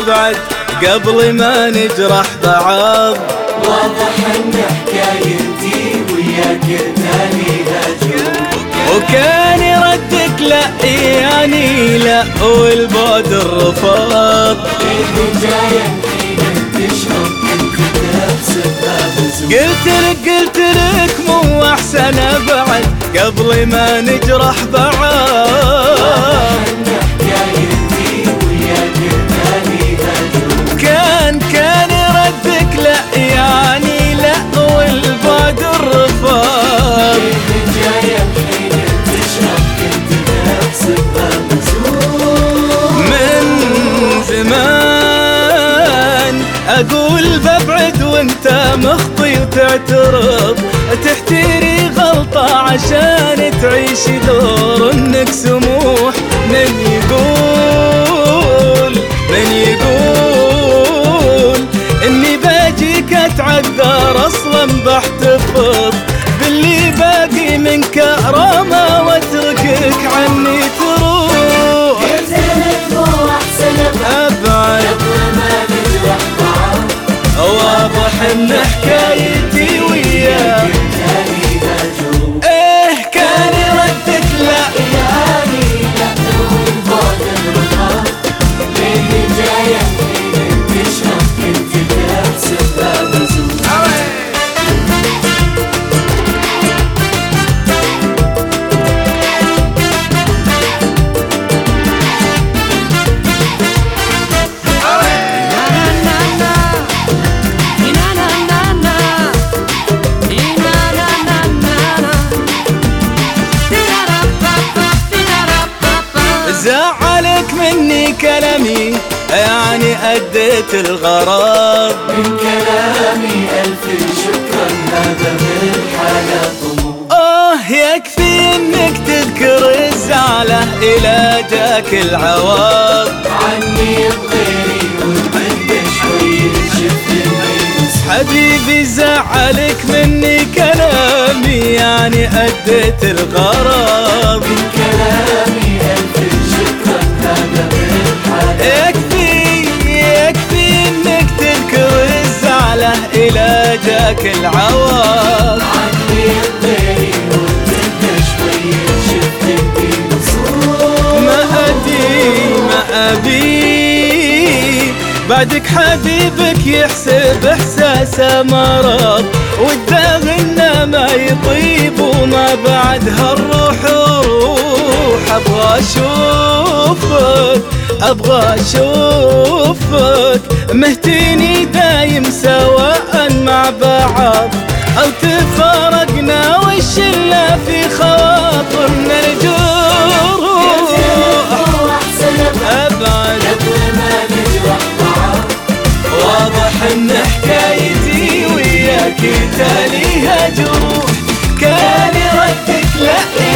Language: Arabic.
أبعد قبل ما نجرح بعض. واضح ان حكايتي وياك تاليها جروح، وكان ردك لا يعني لا والبعد الرفاض. الهجاية الحين تشرب كنت تحسب قلت لك مو أحسن أبعد قبل ما نجرح بعض. كان ردك لا يعني لا والبعد الرفاض. من زمان أقول ببعد وانت مخطي وتعترض، تحتري غلطة عشان تعيش دور انك سموح. من يقول اني باجيك اتعذر اصلا بحتفظ باللي باقي من كرامة واتركك عني تروح. ابعد واضح ان حكايتي وياك ايه كان ردك لا يعني لا والبعد الرفاض. زعلك مني كلامي يعني أديت الغرض. من كلامي ألف شكرا هذا بالحالة طموح. يكفي انك تذكر الزعلة إلى جاك العوض. عني بغيري وبدي شوي شفت الميز. حبيبي زعلك مني كلامي يعني أديت الغرض. من كلامي ألف شكرا هذا بالحالة. يكفي انك تذكر الزعلة إلى جاك العوض. عني بغيري وبدي شوي شفت الميز. ما أبي بعدك حبيبك يحسب إحساسه مرض، والداغ إنه ما يطيب وما بعدها الروح روح. أبغى أشوفك مهتيني دايم سواء مع بعض أو تفارقنا والشلة في خواطرنا الجروح. أبعد واضح ان حكايتي وياك تاليها جروح. كان ردك لا